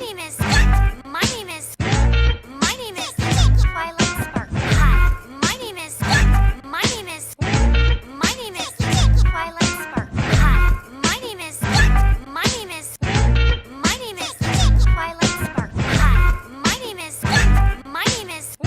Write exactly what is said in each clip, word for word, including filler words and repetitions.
name is, my name is, my name is Twilight Spark. Hi, my name is, my name is, my name is Twilight Spark. Hi, my name is, my name is, my name is Twilight Spark. Hi, my name is, my name is,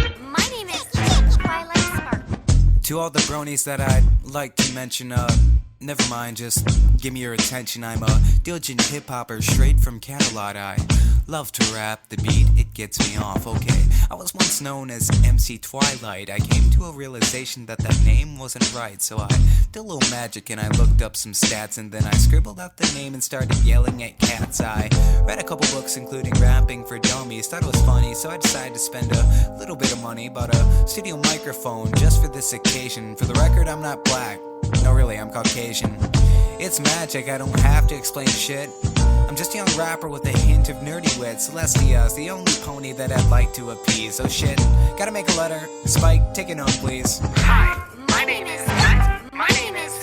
my name is Twilight Spark. To all the bronies that I'd like to mention, uh, never mind, just give me your attention. I'm a diligent hip-hopper straight from Camelot. I love to rap, the beat, it gets me off, okay. I was once known as M C Twilight. I came to a realization that that name wasn't right, so I did a little magic and I looked up some stats, and then I scribbled out the name and started yelling at cats. I read a couple books including Rapping for Dummies, thought it was funny, so I decided to spend a little bit of money, bought a studio microphone just for this occasion. For the record, I'm not black. No, really, I'm Caucasian. It's magic, I don't have to explain shit. I'm just a young rapper with a hint of nerdy wit. Celestia's the only pony that I'd like to appease. Oh shit, gotta make a letter. Spike, take it home, please. Hi, my name is, my name is,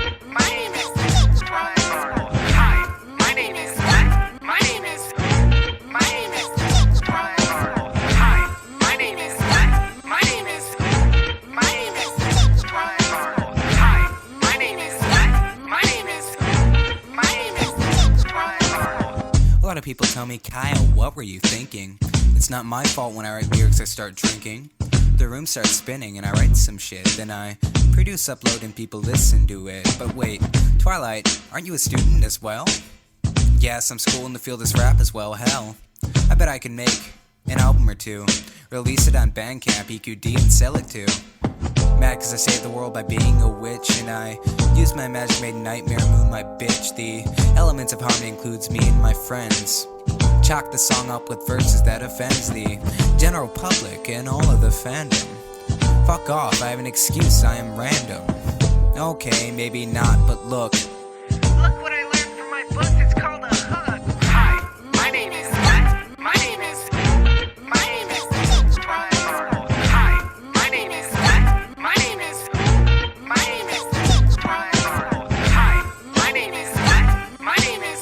my name is Twilight Sparkle. Hi, my name is, my name is, my name is Twilight Sparkle. Hi, my name is, my name is, my name is Twilight Sparkle. Hi, my name is, my name is, my name is Twilight Sparkle. A lot of people tell me, Kyle, what were you thinking? It's not my fault when I write lyrics I start drinking. The room starts spinning and I write some shit. Then I produce, upload, and people listen to it. But wait, Twilight, aren't you a student as well? Yes, I'm schooling to feel this rap as well. Hell, I bet I can make an album or two, release it on Bandcamp, E Q D, and sell it too. Mad cause I saved the world by being a witch, and I used my magic made nightmare moon my bitch. The elements of harmony includes me and my friends. Chalk the song up with verses that offends the general public and all of the fandom. Fuck off, I have an excuse, I am random. Okay, maybe not, but look. Look what I learned from my books, it's called a hook. Hi, my name is, my name is, my name is Twilight Sparkle. Hi, my name is, my name is, my name is Twilight Sparkle. Hi, my name is, my name is,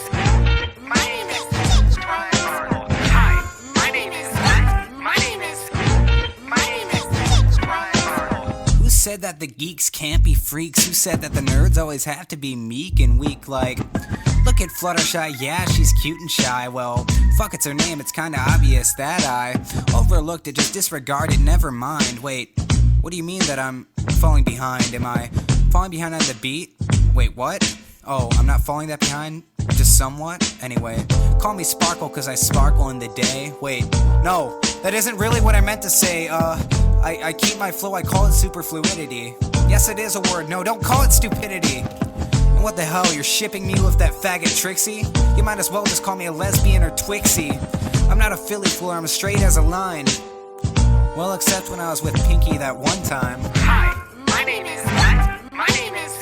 my name is Twilight Sparkle. Hi, my name is, my name is, my name is Twilight Sparkle. Who said that the geeks can't be freaks? Who said that the nerds always have to be meek and weak? Like, look at Fluttershy, yeah, she's cute and shy. Well, fuck, it's her name, it's kinda obvious that I overlooked it, just disregarded, never mind. Wait, what do you mean that I'm falling behind? Am I falling behind on the beat? Wait, what? Oh, I'm not falling that behind? Just somewhat? Anyway, call me Sparkle cause I sparkle in the day. Wait, no, that isn't really what I meant to say. Uh, I, I keep my flow, I call it superfluidity. Yes, it is a word, no, don't call it stupidity. And what the hell, you're shipping me with that faggot Trixie? You might as well just call me a lesbian or Twixie. I'm not a Philly fooler, I'm as straight as a line. Well, except when I was with Pinky that one time. Hi, my name is, my name is,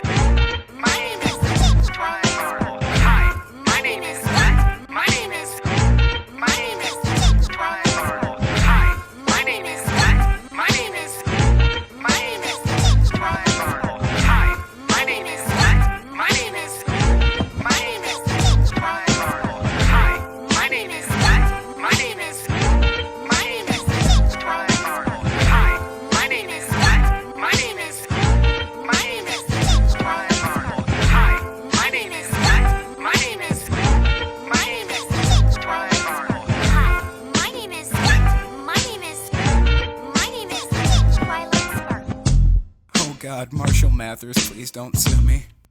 my name is Twilight Sparkle. Hi, my name is, my name is, my name is Twilight Sparkle. Hi, my name is, my name is, my name is Twilight Sparkle. Hi, my name is, my name is, my name is Twilight Sparkle. Hi, my name is, my name is, my name is Twilight Sparkle. Hi, my name is, my name is, my name is Twilight Sparkle. Hi, my name is, my name is, my name is Twilight Sparkle. Hi, my name is, my name is, my name is Twilight Sparkle. Oh god, Marshall Mathers, please don't sue me.